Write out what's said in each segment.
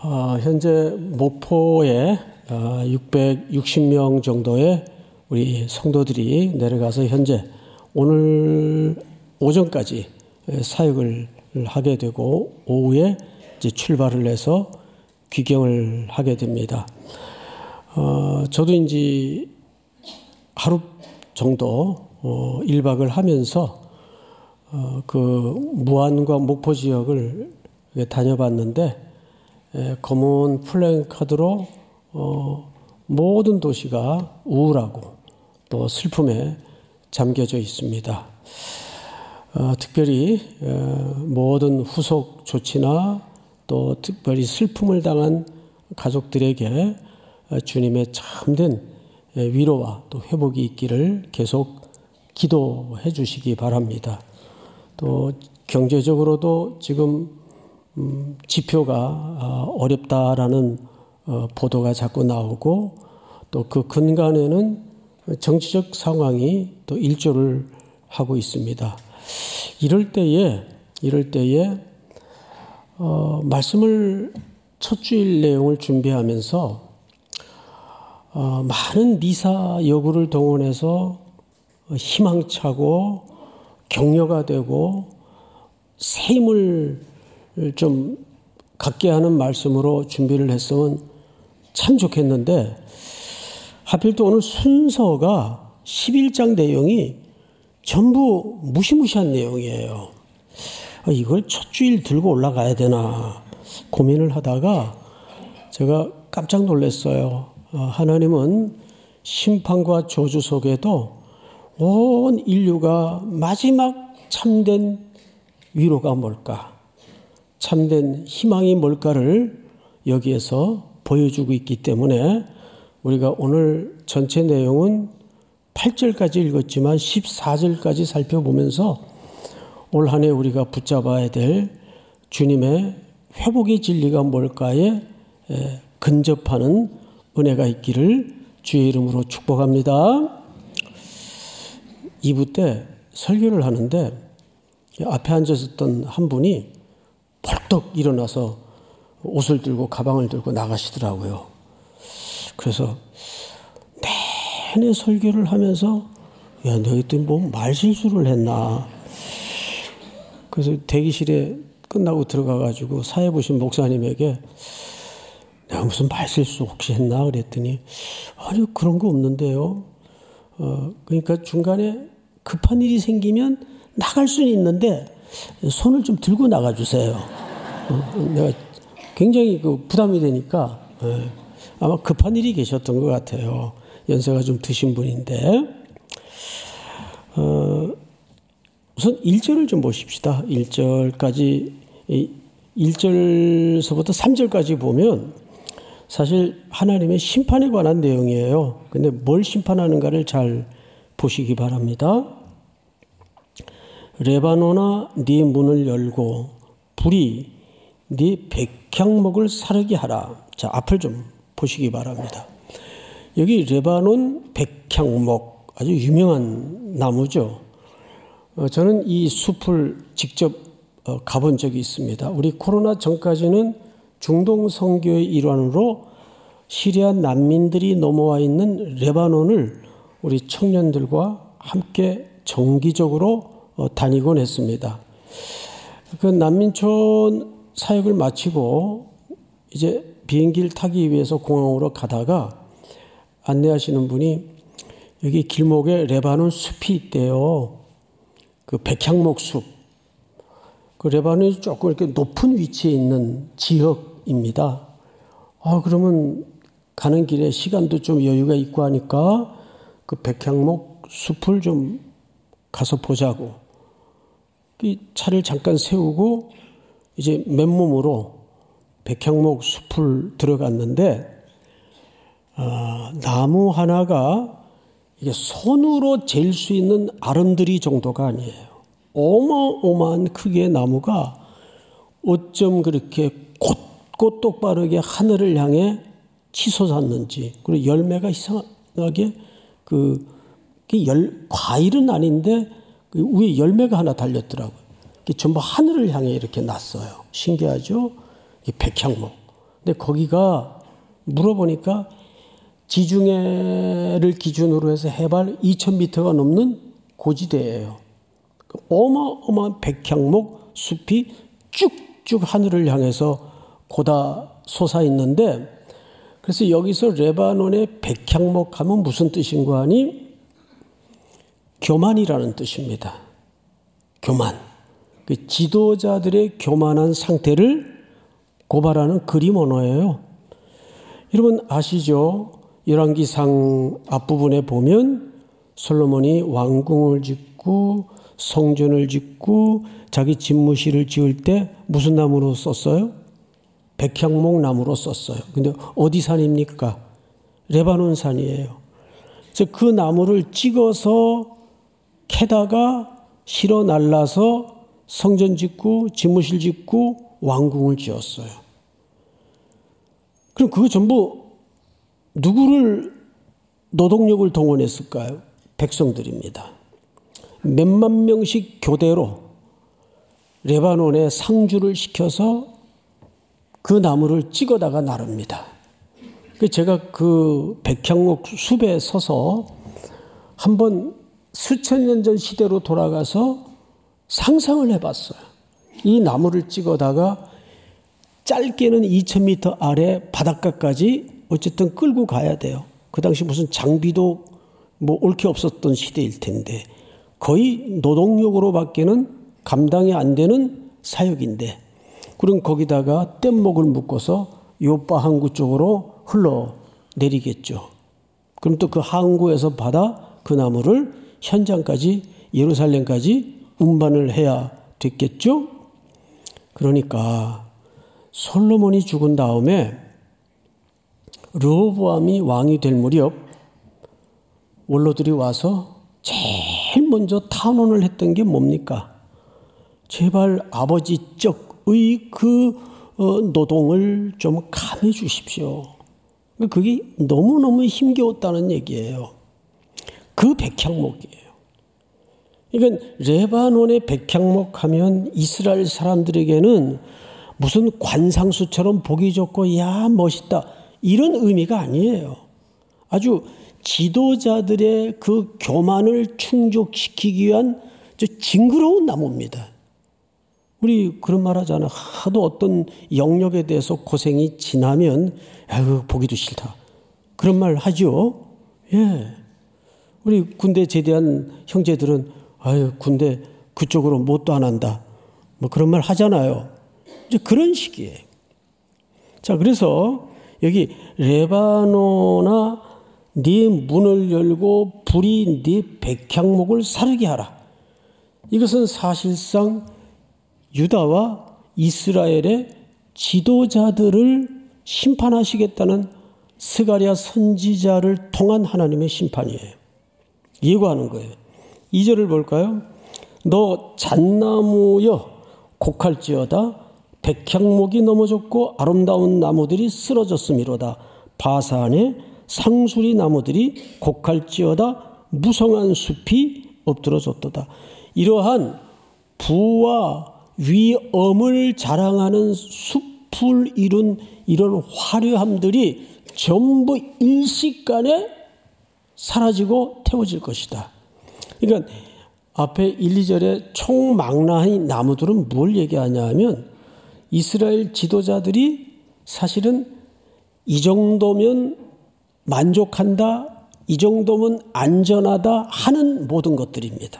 현재 목포에 660명 정도의 우리 성도들이 내려가서 현재 오늘 오전까지 사역을 하게 되고 오후에 이제 출발을 해서 귀경을 하게 됩니다. 저도 이제 하루 정도 1박을 하면서 그 무안과 목포 지역을 다녀봤는데 검은 플래카드로 모든 도시가 우울하고 또 슬픔에 잠겨져 있습니다. 특별히 모든 후속 조치나 또 특별히 슬픔을 당한 가족들에게 주님의 참된 위로와 또 회복이 있기를 계속 기도해 주시기 바랍니다. 또 경제적으로도 지금 지표가 어렵다라는 보도가 자꾸 나오고 또 그 근간에는 정치적 상황이 또 일조를 하고 있습니다. 이럴 때에 말씀을 첫 주일 내용을 준비하면서 많은 미사 여구를 동원해서 희망차고 격려가 되고 새 힘을 좀 갖게 하는 말씀으로 준비를 했으면 참 좋겠는데 하필 또 오늘 순서가 11장 내용이 전부 무시무시한 내용이에요. 이걸 첫 주일 들고 올라가야 되나 고민을 하다가 제가 깜짝 놀랐어요. 하나님은 심판과 저주 속에도 온 인류가 마지막 참된 위로가 뭘까? 참된 희망이 뭘까를 여기에서 보여주고 있기 때문에 우리가 오늘 전체 내용은 8절까지 읽었지만 14절까지 살펴보면서 올 한 해 우리가 붙잡아야 될 주님의 회복의 진리가 뭘까에 근접하는 은혜가 있기를 주의 이름으로 축복합니다. 2부 때 설교를 하는데 앞에 앉아있던 한 분이 벌떡 일어나서 옷을 들고 가방을 들고 나가시더라고요. 그래서 내내 설교를 하면서 야, 너 그때 뭐 말실수를 했나. 그래서 대기실에 끝나고 들어가가지고 사회 보신 목사님에게 내가 무슨 말실수 혹시 했나 그랬더니 아니 그런 거 없는데요. 그러니까 중간에 급한 일이 생기면 나갈 수는 있는데 손을 좀 들고 나가주세요. 내가 굉장히 부담이 되니까 아마 급한 일이 계셨던 것 같아요. 연세가 좀 드신 분인데 우선 1절을 좀 보십시다. 1절서부터 3절까지 보면 사실 하나님의 심판에 관한 내용이에요. 근데 뭘 심판하는가를 잘 보시기 바랍니다. 레바논아 네 문을 열고 불이 네 백향목을 사르게 하라. 자, 앞을 좀 보시기 바랍니다. 여기 레바논 백향목 아주 유명한 나무죠. 저는 이 숲을 직접 가본 적이 있습니다. 우리 코로나 전까지는 중동 선교의 일환으로 시리아 난민들이 넘어와 있는 레바논을 우리 청년들과 함께 정기적으로 다니곤 했습니다. 그 난민촌 사역을 마치고 이제 비행기를 타기 위해서 공항으로 가다가 안내하시는 분이 여기 길목에 레바논 숲이 있대요. 그 백향목 숲. 그 레바논이 조금 이렇게 높은 위치에 있는 지역입니다. 그러면 가는 길에 시간도 좀 여유가 있고 하니까 그 백향목 숲을 좀 가서 보자고. 이 차를 잠깐 세우고 이제 맨몸으로 백향목 숲을 들어갔는데 나무 하나가 이게 손으로 잴 수 있는 아름드리 정도가 아니에요. 어마어마한 크기의 나무가 어쩜 그렇게 곧곧 똑바르게 하늘을 향해 치솟았는지, 그리고 열매가 이상하게 과일은 아닌데 그 위에 열매가 하나 달렸더라고요. 전부 하늘을 향해 이렇게 났어요. 신기하죠? 이 백향목. 근데 거기가 물어보니까 지중해를 기준으로 해서 해발 2000m가 넘는 고지대예요. 어마어마한 백향목 숲이 쭉쭉 하늘을 향해서 고다 솟아 있는데, 그래서 여기서 레바논의 백향목 하면 무슨 뜻인가 하니 교만이라는 뜻입니다. 교만. 그 지도자들의 교만한 상태를 고발하는 그림 언어예요. 여러분 아시죠? 열왕기상 앞부분에 보면 솔로몬이 왕궁을 짓고 성전을 짓고 자기 집무실을 지을 때 무슨 나무로 썼어요? 백향목 나무로 썼어요. 근데 어디 산입니까? 레바논 산이에요. 그래서 그 나무를 찍어서 캐다가 실어 날라서 성전 짓고 집무실 짓고 왕궁을 지었어요. 그럼 그거 전부 누구를 노동력을 동원했을까요? 백성들입니다. 몇만 명씩 교대로 레바논에 상주를 시켜서 그 나무를 찍어다가 나릅니다. 제가 그 백향목 숲에 서서 한번 수천 년 전 시대로 돌아가서 상상을 해봤어요. 이 나무를 찍어다가 짧게는 2000m 아래 바닷가까지 어쨌든 끌고 가야 돼요. 그 당시 무슨 장비도 뭐 옳게 없었던 시대일 텐데 거의 노동력으로밖에는 감당이 안 되는 사역인데, 그럼 거기다가 뗏목을 묶어서 요파 항구 쪽으로 흘러내리겠죠. 그럼 또 그 항구에서 받아 그 나무를 현장까지 예루살렘까지 운반을 해야 됐겠죠. 그러니까 솔로몬이 죽은 다음에 르호보암이 왕이 될 무렵 원로들이 와서 제일 먼저 탄원을 했던 게 뭡니까? 제발 아버지 쪽의 그 노동을 좀 감해 주십시오. 그게 너무너무 힘겨웠다는 얘기예요. 그 백향목이에요. 그러니까 레바논의 백향목 하면 이스라엘 사람들에게는 무슨 관상수처럼 보기 좋고 야 멋있다 이런 의미가 아니에요. 아주 지도자들의 그 교만을 충족시키기 위한 징그러운 나무입니다. 우리 그런 말 하잖아. 하도 어떤 영역에 대해서 고생이 지나면 아유 보기도 싫다. 그런 말 하죠. 예. 우리 군대 제대한 형제들은 아유 군대 그쪽으로 못도 안 한다. 뭐 그런 말 하잖아요. 이제 그런 식이에요. 자, 그래서 여기 레바논아 네 문을 열고 불이 네 백향목을 사르게 하라. 이것은 사실상 유다와 이스라엘의 지도자들을 심판하시겠다는 스가랴 선지자를 통한 하나님의 심판이에요. 예고하는 거예요. 2절을 볼까요? 너 잣나무여 곡할지어다. 백향목이 넘어졌고 아름다운 나무들이 쓰러졌음이로다. 바산의 상수리 나무들이 곡할지어다. 무성한 숲이 엎드러졌도다. 이러한 부와 위엄을 자랑하는 숲을 이룬 이런 화려함들이 전부 일시간에 사라지고 태워질 것이다. 그러니까 앞에 1, 2절에 총망라한 나무들은 뭘 얘기하냐 하면 이스라엘 지도자들이 사실은 이 정도면 만족한다, 이 정도면 안전하다 하는 모든 것들입니다.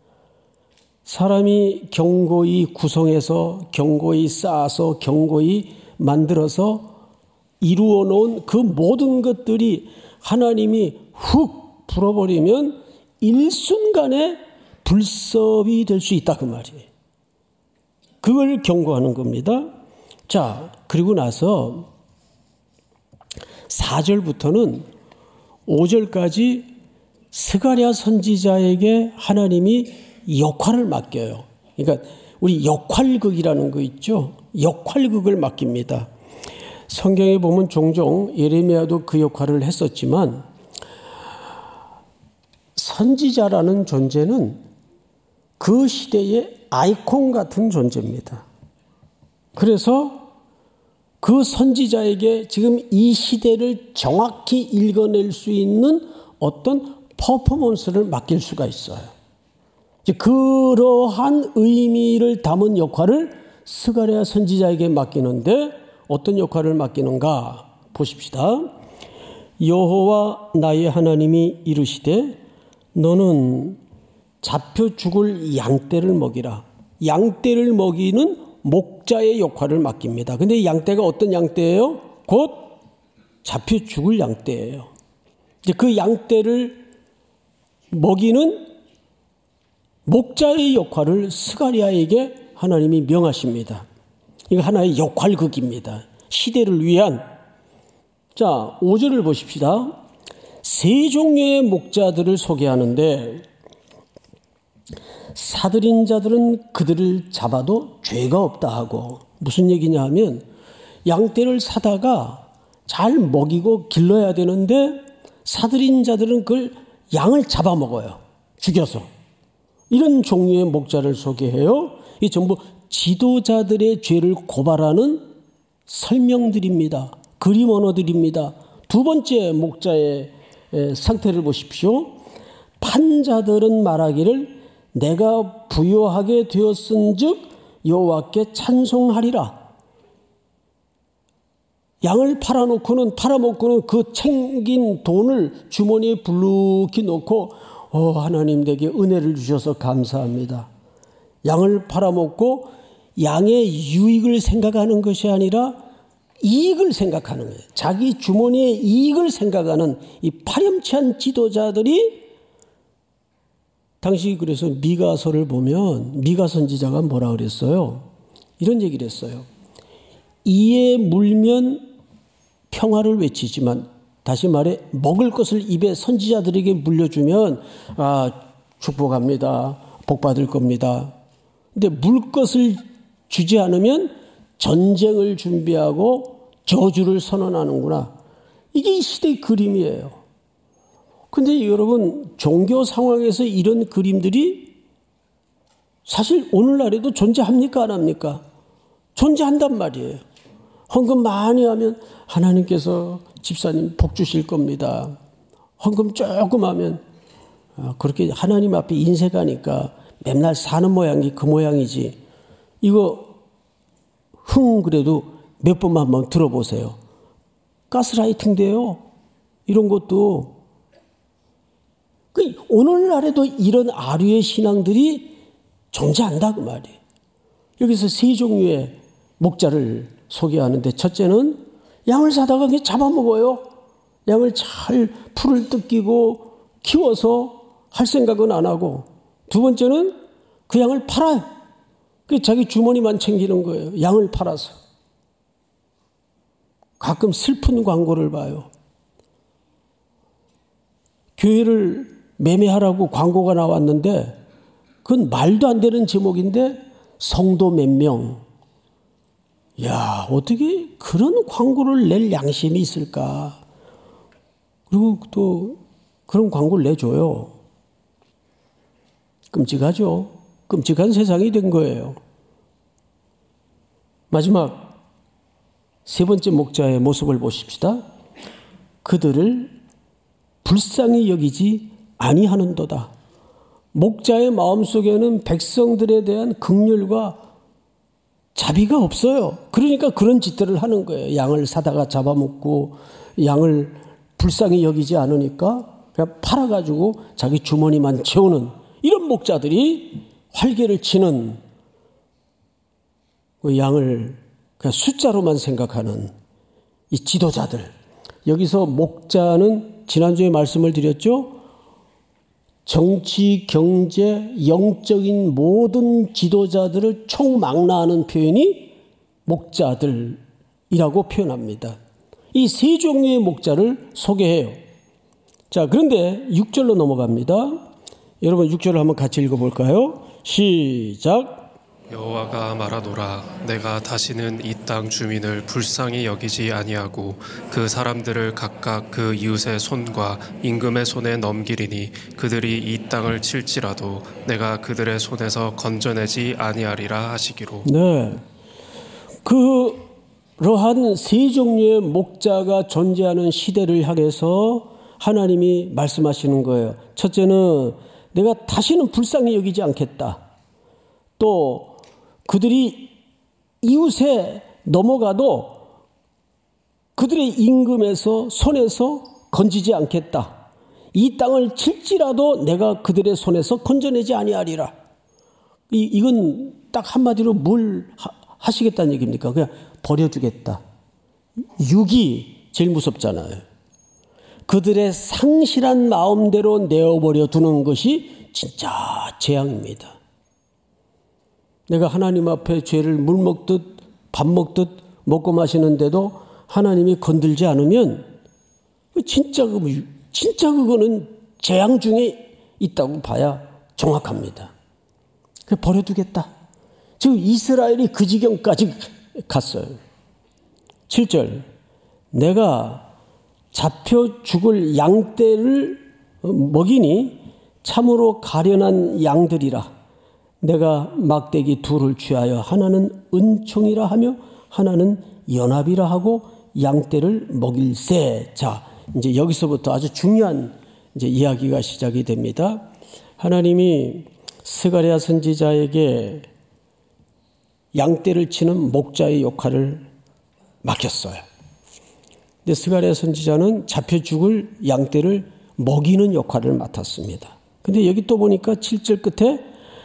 사람이 견고히 구성해서 견고히 쌓아서 견고히 만들어서 이루어 놓은 그 모든 것들이 하나님이 훅 불어버리면 일순간에 불섭이 될 수 있다 그 말이에요. 그걸 경고하는 겁니다. 자, 그리고 나서 4절부터는 5절까지 스가랴 선지자에게 하나님이 역할을 맡겨요. 그러니까 우리 역할극이라는 거 있죠. 역할극을 맡깁니다. 성경에 보면 종종 예레미야도 그 역할을 했었지만 선지자라는 존재는 그 시대의 아이콘 같은 존재입니다. 그래서 그 선지자에게 지금 이 시대를 정확히 읽어낼 수 있는 어떤 퍼포먼스를 맡길 수가 있어요. 그러한 의미를 담은 역할을 스가랴 선지자에게 맡기는데 어떤 역할을 맡기는가 보십시다. 여호와 나의 하나님이 이르시되 너는 잡혀 죽을 양떼를 먹이라. 양떼를 먹이는 목자의 역할을 맡깁니다. 근데 양떼가 어떤 양떼예요? 곧 잡혀 죽을 양떼예요. 이제 그 양떼를 먹이는 목자의 역할을 스가랴에게 하나님이 명하십니다. 이거 하나의 역할극입니다. 시대를 위한. 자, 5절을 보십시다. 세 종류의 목자들을 소개하는데 사들인 자들은 그들을 잡아도 죄가 없다 하고, 무슨 얘기냐 하면 양떼를 사다가 잘 먹이고 길러야 되는데 사들인 자들은 그걸 양을 잡아먹어요. 죽여서. 이런 종류의 목자를 소개해요. 이 전부 지도자들의 죄를 고발하는 설명들입니다. 그림 언어들입니다. 두 번째 목자의 상태를 보십시오. 판자들은 말하기를 내가 부요하게 되었은즉 여호와께 찬송하리라. 양을 팔아먹고는 그 챙긴 돈을 주머니에 불룩히 넣고 하나님 내게 은혜를 주셔서 감사합니다. 양을 팔아먹고 양의 유익을 생각하는 것이 아니라 이익을 생각하는 거예요. 자기 주머니의 이익을 생각하는 이 파렴치한 지도자들이 당시 그래서 미가서를 보면 미가 선지자가 뭐라 그랬어요? 이런 얘기를 했어요. 이에 물면 평화를 외치지만, 다시 말해 먹을 것을 입에 선지자들에게 물려주면 축복합니다. 복 받을 겁니다. 근데 물 것을 주지 않으면 전쟁을 준비하고 저주를 선언하는구나. 이게 이 시대의 그림이에요. 근데 여러분, 종교 상황에서 이런 그림들이 사실 오늘날에도 존재합니까? 안 합니까? 존재한단 말이에요. 헌금 많이 하면 하나님께서 집사님 복 주실 겁니다. 헌금 조금 하면 그렇게 하나님 앞에 인색하니까 맨날 사는 모양이 그 모양이지. 이거 그래도 몇 번만 한번 들어보세요. 가스라이팅돼요. 이런 것도. 오늘날에도 이런 아류의 신앙들이 존재한다 그 말이에요. 여기서 세 종류의 목자를 소개하는데, 첫째는 양을 사다가 그냥 잡아먹어요. 양을 잘 풀을 뜯기고 키워서 할 생각은 안 하고, 두 번째는 그 양을 팔아요. 자기 주머니만 챙기는 거예요. 양을 팔아서. 가끔 슬픈 광고를 봐요. 교회를 매매하라고 광고가 나왔는데 그건 말도 안 되는 제목인데 성도 몇 명. 야, 어떻게 그런 광고를 낼 양심이 있을까? 그리고 또 그런 광고를 내줘요. 끔찍하죠. 끔찍한 세상이 된 거예요. 마지막 세 번째 목자의 모습을 보십시다. 그들을 불쌍히 여기지 아니하는도다. 목자의 마음속에는 백성들에 대한 긍휼과 자비가 없어요. 그러니까 그런 짓들을 하는 거예요. 양을 사다가 잡아먹고 양을 불쌍히 여기지 않으니까 그냥 팔아가지고 자기 주머니만 채우는 이런 목자들이 활개를 치는, 그 양을 그냥 숫자로만 생각하는 이 지도자들. 여기서 목자는 지난주에 말씀을 드렸죠. 정치, 경제, 영적인 모든 지도자들을 총망라하는 표현이 목자들이라고 표현합니다. 이 세 종류의 목자를 소개해요. 자, 그런데 6절로 넘어갑니다. 여러분 6절을 한번 같이 읽어볼까요? 시작. 여호와가 말하노라. 내가 다시는 이 땅 주민을 불쌍히 여기지 아니하고 그 사람들을 각각 그 이웃의 손과 임금의 손에 넘기리니 그들이 이 땅을 칠지라도 내가 그들의 손에서 건져내지 아니하리라 하시기로. 네, 그 그러한 세 종류의 목자가 존재하는 시대를 향해서 하나님이 말씀하시는 거예요. 첫째는 내가 다시는 불쌍히 여기지 않겠다. 또 그들이 이웃에 넘어가도 그들의 임금에서 손에서 건지지 않겠다. 이 땅을 칠지라도 내가 그들의 손에서 건져내지 아니하리라. 이건 딱 한마디로 뭘 하시겠다는 얘기입니까? 그냥 버려두겠다. 육이 제일 무섭잖아요. 그들의 상실한 마음대로 내어버려 두는 것이 진짜 재앙입니다. 내가 하나님 앞에 죄를 물 먹듯 밥 먹듯 먹고 마시는데도 하나님이 건들지 않으면 진짜 그거는 재앙 중에 있다고 봐야 정확합니다. 그래서 버려두겠다. 지금 이스라엘이 그 지경까지 갔어요. 7절 내가 잡혀 죽을 양떼를 먹이니 참으로 가련한 양들이라. 내가 막대기 둘을 취하여 하나는 은총이라 하며 하나는 연합이라 하고 양떼를 먹일세. 자, 이제 여기서부터 아주 중요한 이제 이야기가 시작이 됩니다. 하나님이 스가랴 선지자에게 양떼를 치는 목자의 역할을 맡겼어요. 근데 스가랴 선지자는 잡혀 죽을 양떼를 먹이는 역할을 맡았습니다. 근데 여기 또 보니까 7절 끝에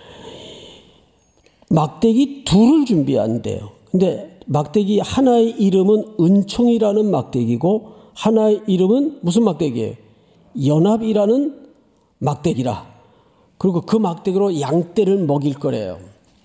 막대기 둘을 준비한대요. 근데 막대기 하나의 이름은 은총이라는 막대기고 하나의 이름은 무슨 막대기예요? 연합이라는 막대기라. 그리고 그 막대기로 양떼를 먹일 거래요.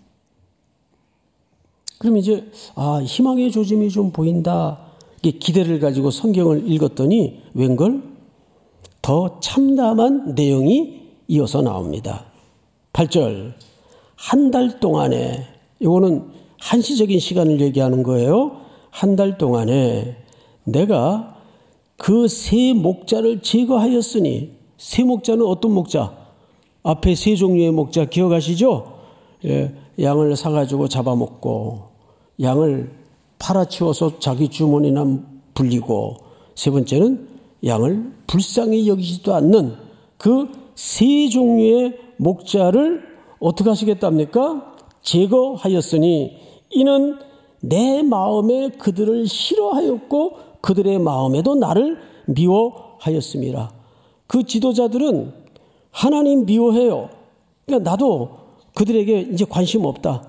그럼 이제 희망의 조짐이 좀 보인다. 기대를 가지고 성경을 읽었더니 웬걸 더 참담한 내용이 이어서 나옵니다. 8절 한 달 동안에, 이거는 한시적인 시간을 얘기하는 거예요. 한 달 동안에 내가 그 세 목자를 제거하였으니, 세 목자는 어떤 목자? 앞에 세 종류의 목자 기억하시죠? 양을 사가지고 잡아먹고, 양을 팔아치워서 자기 주머니나 불리고, 세 번째는 양을 불쌍히 여기지도 않는 그 세 종류의 목자를 어떻게 하시겠답니까? 제거하였으니 이는 내 마음에 그들을 싫어하였고 그들의 마음에도 나를 미워하였음이라. 그 지도자들은 하나님 미워해요. 그러니까 나도 그들에게 이제 관심 없다.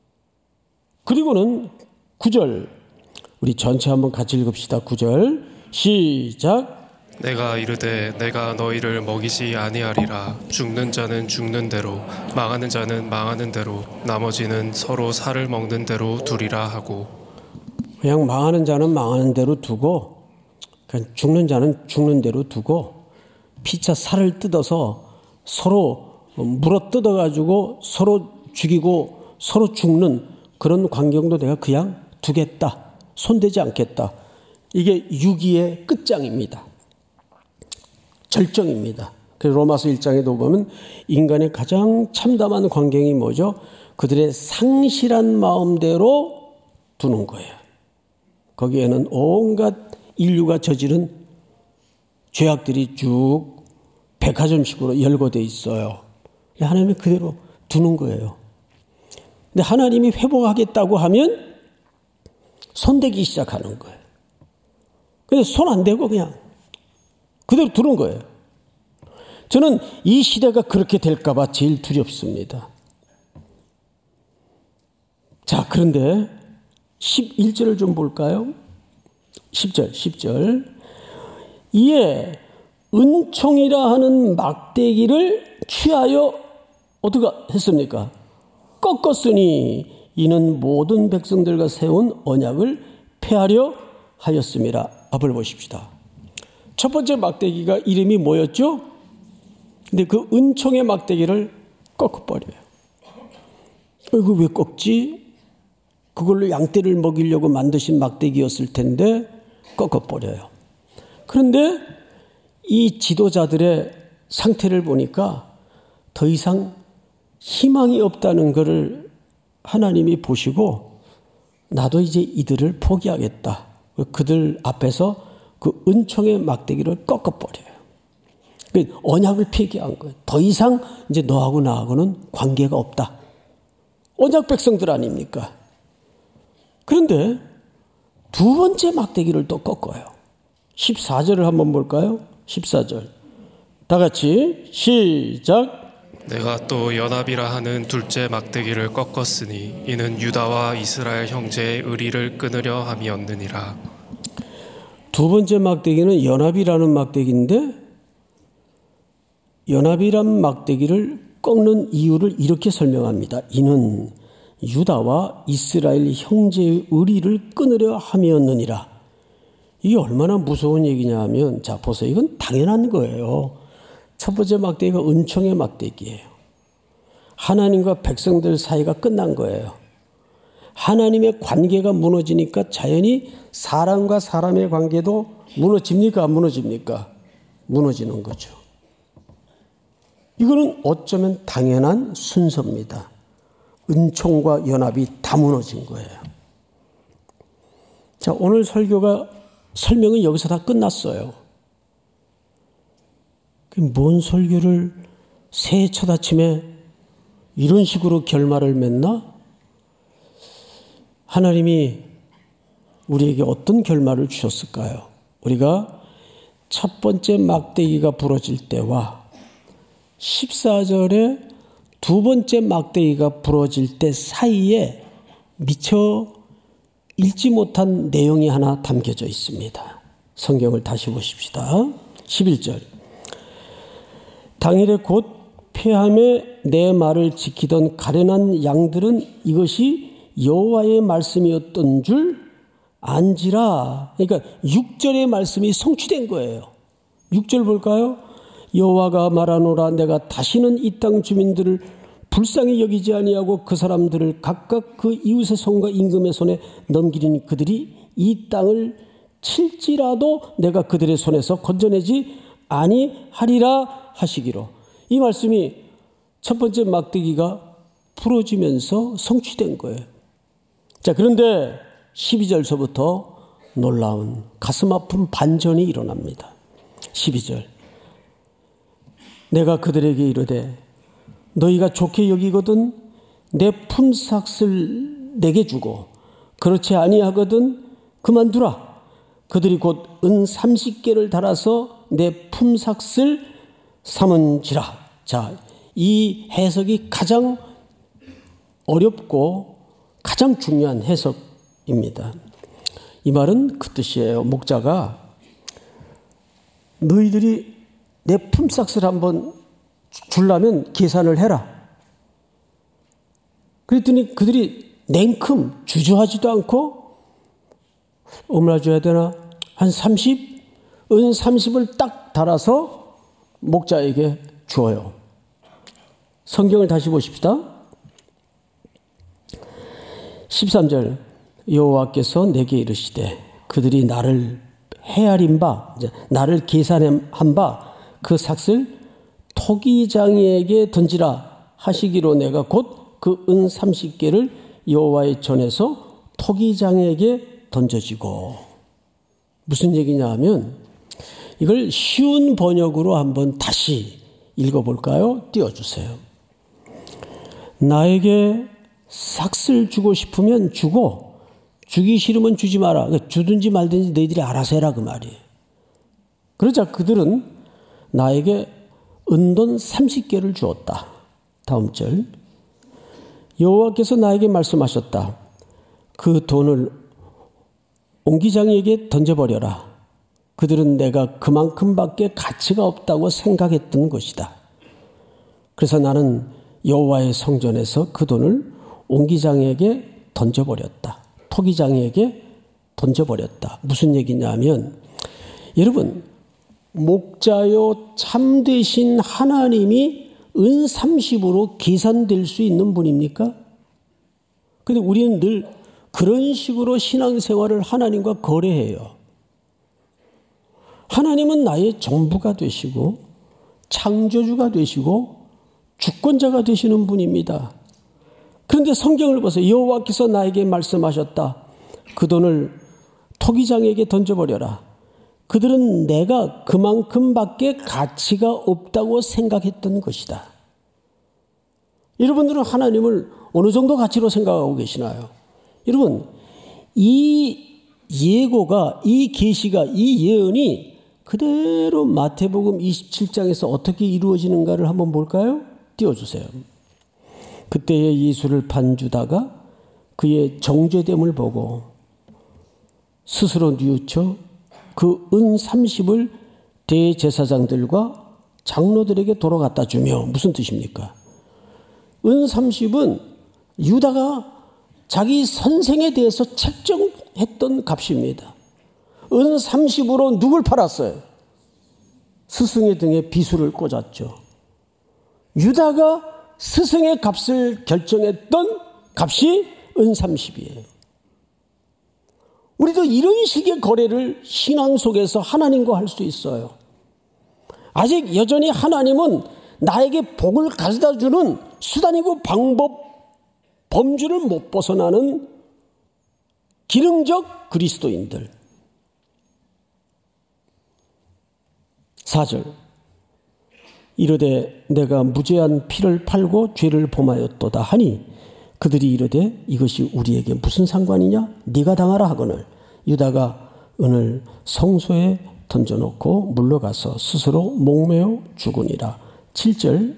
그리고는 9절, 우리 전체 한번 같이 읽읍시다. 9절 시작. 내가 이르되 내가 너희를 먹이지 아니하리라. 죽는 자는 죽는 대로, 망하는 자는 망하는 대로, 나머지는 서로 살을 먹는 대로 두리라 하고. 그냥 망하는 자는 망하는 대로 두고, 그냥 죽는 자는 죽는 대로 두고, 피차 살을 뜯어서 서로 물어 뜯어가지고 서로 죽이고 서로 죽는 그런 광경도 내가 그냥 두겠다. 손대지 않겠다. 이게 유기의 끝장입니다. 절정입니다. 그래서 로마서 1장에도 보면 인간의 가장 참담한 광경이 뭐죠? 그들의 상실한 마음대로 두는 거예요. 거기에는 온갖 인류가 저지른 죄악들이 쭉 백화점식으로 열거되어 있어요. 하나님이 그대로 두는 거예요. 근데 하나님이 회복하겠다고 하면 손대기 시작하는 거예요. 근데 손 안 대고 그냥 그대로 두는 거예요. 저는 이 시대가 그렇게 될까 봐 제일 두렵습니다. 자, 그런데 11절을 좀 볼까요? 10절. 이에 은총이라 하는 막대기를 취하여 어떻게 했습니까? 꺾었으니 이는 모든 백성들과 세운 언약을 폐하려 하였음이라. 앞을 보십시다. 첫 번째 막대기가 이름이 뭐였죠? 근데 그 은총의 막대기를 꺾어버려요. 이거 왜 꺾지? 그걸로 양떼를 먹이려고 만드신 막대기였을 텐데 꺾어버려요. 그런데 이 지도자들의 상태를 보니까 더 이상 희망이 없다는 것을 하나님이 보시고 나도 이제 이들을 포기하겠다. 그들 앞에서 그 은총의 막대기를 꺾어버려요. 언약을 폐기한 거예요. 더 이상 이제 너하고 나하고는 관계가 없다. 언약 백성들 아닙니까? 그런데 두 번째 막대기를 또 꺾어요. 14절을 한번 볼까요? 14절. 다 같이 시작. 내가 또 연합이라 하는 둘째 막대기를 꺾었으니 이는 유다와 이스라엘 형제의 의리를 끊으려 함이었느니라. 두 번째 막대기는 연합이라는 막대기인데 연합이란 막대기를 꺾는 이유를 이렇게 설명합니다. 이는 유다와 이스라엘 형제의 의리를 끊으려 함이었느니라. 이게 얼마나 무서운 얘기냐 하면 자 보세요. 이건 당연한 거예요. 첫 번째 막대기가 은총의 막대기예요. 하나님과 백성들 사이가 끝난 거예요. 하나님의 관계가 무너지니까 자연히 사람과 사람의 관계도 무너집니까? 안 무너집니까? 무너지는 거죠. 이거는 어쩌면 당연한 순서입니다. 은총과 연합이 다 무너진 거예요. 자, 오늘 설명은 여기서 다 끝났어요. 뭔 설교를 새해 첫 아침에 이런 식으로 결말을 맺나? 하나님이 우리에게 어떤 결말을 주셨을까요? 우리가 첫 번째 막대기가 부러질 때와 14절에 두 번째 막대기가 부러질 때 사이에 미처 읽지 못한 내용이 하나 담겨져 있습니다. 성경을 다시 보십시다. 11절. 당일에 곧 폐함에 내 말을 지키던 가련한 양들은 이것이 여호와의 말씀이었던 줄 안지라. 그러니까 6절의 말씀이 성취된 거예요. 6절 볼까요? 여호와가 말하노라 내가 다시는 이 땅 주민들을 불쌍히 여기지 아니하고 그 사람들을 각각 그 이웃의 손과 임금의 손에 넘기리니 그들이 이 땅을 칠지라도 내가 그들의 손에서 건져내지 아니하리라 하시기로. 이 말씀이 첫 번째 막대기가 부러지면서 성취된 거예요. 자, 그런데 12절서부터 놀라운 가슴 아픈 반전이 일어납니다. 12절. 내가 그들에게 이르되 너희가 좋게 여기거든 내 품삯을 내게 주고 그렇지 아니하거든 그만두라. 그들이 곧 은 30개를 달아서 내 품삯을 삼은지라. 자, 이 해석이 가장 어렵고 가장 중요한 해석입니다. 이 말은 그 뜻이에요. 목자가 너희들이 내 품삯을 한번 주려면 계산을 해라. 그랬더니 그들이 냉큼 주저하지도 않고 얼마나 줘야 되나? 한 30? 은 30을 딱 달아서 목자에게 줘요. 성경을 다시 보십시다. 13절. 여호와께서 내게 이르시되 그들이 나를 헤아린 바, 나를 계산한 바 그 삭을 토기장이에게 던지라 하시기로 내가 곧 그 은 30개를 여호와의 전에서 토기장에게 던져지고. 무슨 얘기냐 하면 이걸 쉬운 번역으로 한번 다시 읽어볼까요? 띄워주세요. 나에게 삭을 주고 싶으면 주고 주기 싫으면 주지 마라. 주든지 말든지 너희들이 알아서 해라 그 말이에요. 그러자 그들은 나에게 은돈 30개를 주었다. 다음 절. 여호와께서 나에게 말씀하셨다. 그 돈을 옹기장이에게 던져버려라. 그들은 내가 그만큼밖에 가치가 없다고 생각했던 것이다. 그래서 나는 여호와의 성전에서 그 돈을 옹기장이에게 던져버렸다. 토기장이에게 던져버렸다. 무슨 얘기냐 하면 여러분 목자요 참되신 하나님이 은 30으로 계산될 수 있는 분입니까? 그런데 우리는 늘 그런 식으로 신앙생활을 하나님과 거래해요. 하나님은 나의 전부가 되시고 창조주가 되시고 주권자가 되시는 분입니다. 그런데 성경을 보세요. 여호와께서 나에게 말씀하셨다. 그 돈을 토기장에게 던져버려라. 그들은 내가 그만큼밖에 가치가 없다고 생각했던 것이다. 여러분들은 하나님을 어느 정도 가치로 생각하고 계시나요? 여러분, 이 예고가, 이 계시가, 이 예언이 그대로 마태복음 27장에서 어떻게 이루어지는가를 한번 볼까요? 띄워주세요. 그때에 예수를 판 유다가 그의 정죄됨을 보고 스스로 뉘우쳐 그 은 30을 대제사장들과 장로들에게 돌아갔다 주며, 무슨 뜻입니까? 은 30은 유다가 자기 선생에 대해서 책정했던 값입니다. 은 30으로 누굴 팔았어요? 스승의 등에 비수를 꽂았죠. 유다가 스승의 값을 결정했던 값이 은 30이에요. 우리도 이런 식의 거래를 신앙 속에서 하나님과 할 수 있어요. 아직 여전히 하나님은 나에게 복을 가져다 주는 수단이고 범주를 못 벗어나는 기능적 그리스도인들. 4절. 이르되 내가 무죄한 피를 팔고 죄를 범하였도다 하니 그들이 이르되 이것이 우리에게 무슨 상관이냐? 네가 당하라 하거늘 유다가 은을 성소에 던져놓고 물러가서 스스로 목매어 죽으니라. 7절.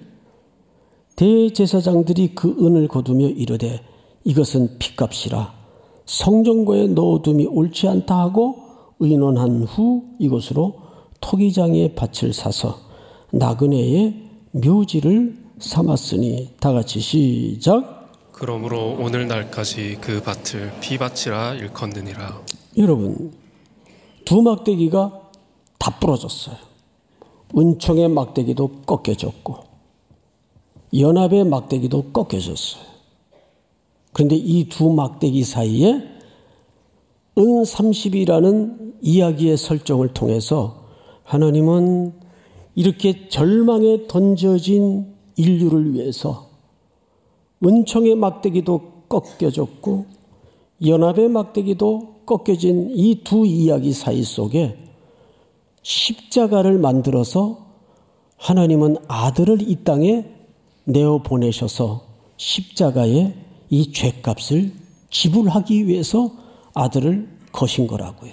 대제사장들이 그 은을 거두며 이르되 이것은 피값이라 성전고에 넣어둠이 옳지 않다 하고 의논한 후 이곳으로 토기장의 밭을 사서 나그네의 묘지를 삼았으니. 다 같이 시작. 그러므로 오늘날까지 그 밭을 피밭이라 일컫느니라. 여러분, 두 막대기가 다 부러졌어요. 은총의 막대기도 꺾여졌고 연합의 막대기도 꺾여졌어요. 그런데 이 두 막대기 사이에 은 30이라는 이야기의 설정을 통해서 하나님은 이렇게 절망에 던져진 인류를 위해서 은총의 막대기도 꺾여졌고 연합의 막대기도 꺾여진 이 두 이야기 사이 속에 십자가를 만들어서 하나님은 아들을 이 땅에 내어보내셔서 십자가에 이 죄값을 지불하기 위해서 아들을 거신 거라고요.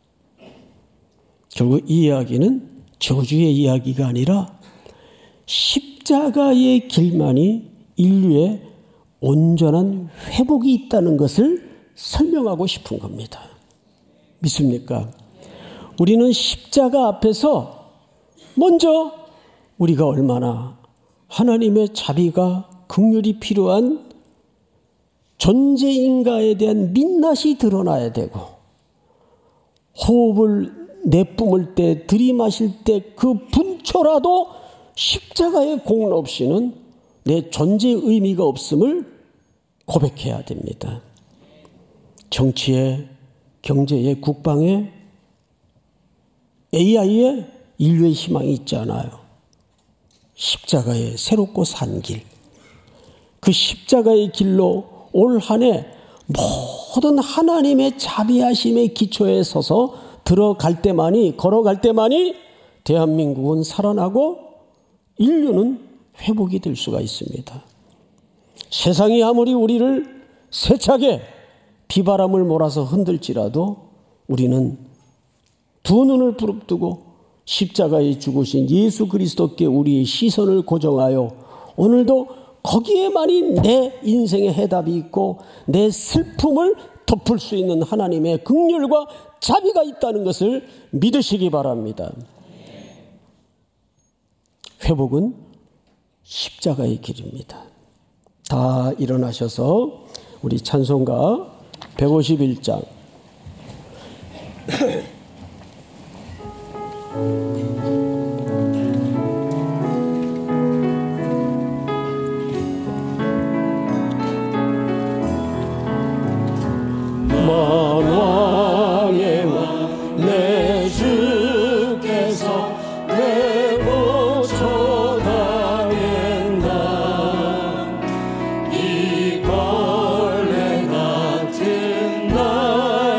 결국 이 이야기는 저주의 이야기가 아니라 십자가의 길만이 인류의 온전한 회복이 있다는 것을 설명하고 싶은 겁니다. 믿습니까? 우리는 십자가 앞에서 먼저 우리가 얼마나 하나님의 자비가 긍휼이 필요한 존재인가에 대한 민낯이 드러나야 되고, 호흡을 내뿜을 때, 들이마실 때 그 분초라도 십자가의 공로 없이는 내 존재의 의미가 없음을 고백해야 됩니다. 정치에, 경제에, 국방에, AI에 인류의 희망이 있지 않아요. 십자가의 새롭고 산 길, 그 십자가의 길로 올 한 해 모든 하나님의 자비하심의 기초에 서서 걸어갈 때만이 대한민국은 살아나고 인류는 회복이 될 수가 있습니다. 세상이 아무리 우리를 세차게 비바람을 몰아서 흔들지라도 우리는 두 눈을 부릅뜨고 십자가에 죽으신 예수 그리스도께 우리의 시선을 고정하여 오늘도 거기에만이 내 인생의 해답이 있고 내 슬픔을 덮을 수 있는 하나님의 긍휼과 자비가 있다는 것을 믿으시기 바랍니다. 회복은 십자가의 길입니다. 다 일어나셔서 우리 찬송가 151장 만왕의 왕 내 주께서 내 고초당했나 이 벌레 같은 날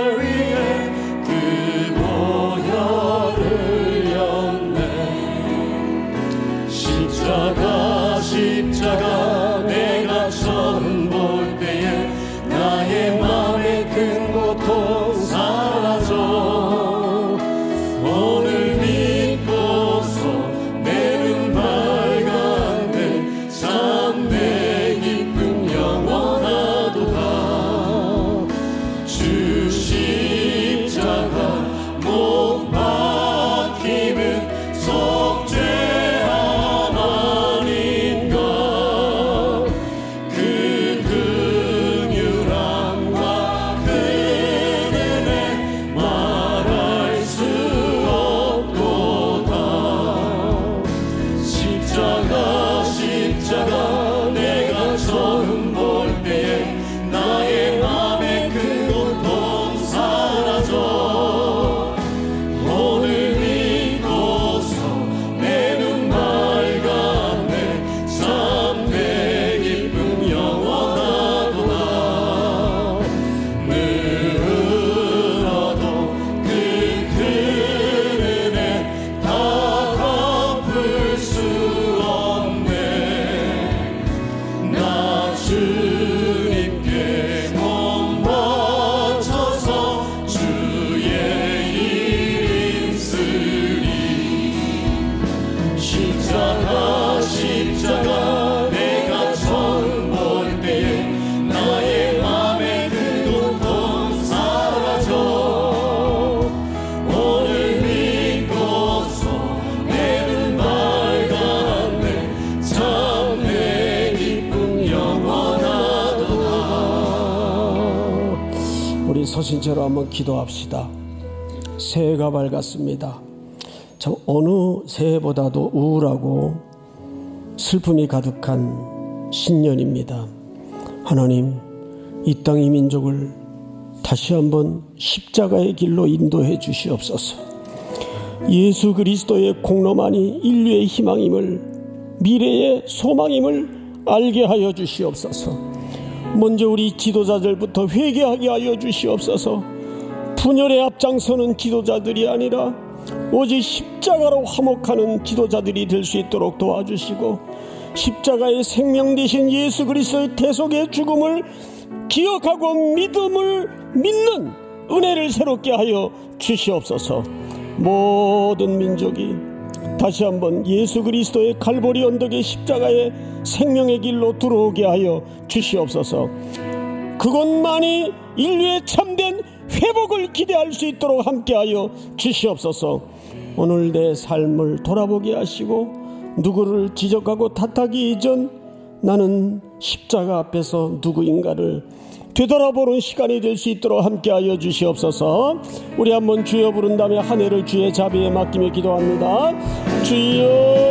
서신 채로 한번 기도합시다. 새해가 밝았습니다. 참 어느 새해보다도 우울하고 슬픔이 가득한 신년입니다. 하나님, 이 땅 이 민족을 다시 한번 십자가의 길로 인도해 주시옵소서. 예수 그리스도의 공로만이 인류의 희망임을, 미래의 소망임을 알게 하여 주시옵소서. 먼저 우리 지도자들부터 회개하게 하여 주시옵소서. 분열에 앞장서는 지도자들이 아니라 오직 십자가로 화목하는 지도자들이 될 수 있도록 도와주시고, 십자가의 생명 되신 예수 그리스도의 대속의 죽음을 기억하고 믿음을 믿는 은혜를 새롭게 하여 주시옵소서. 모든 민족이 다시 한번 예수 그리스도의 갈보리 언덕의 십자가의 생명의 길로 들어오게 하여 주시옵소서. 그것만이 인류의 참된 회복을 기대할 수 있도록 함께하여 주시옵소서. 오늘 내 삶을 돌아보게 하시고 누구를 지적하고 탓하기 이전 나는 십자가 앞에서 누구인가를 되돌아보는 시간이 될 수 있도록 함께하여 주시옵소서. 우리 한번 주여 부른 다음에 한 해를 주의 자비에 맡기며 기도합니다. 주여,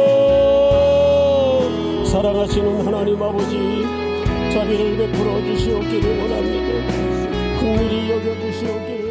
사랑하시는 하나님 아버지, 자비를 베풀어 주시옵기를 원합니다. 긍휼히 여겨 주시옵기를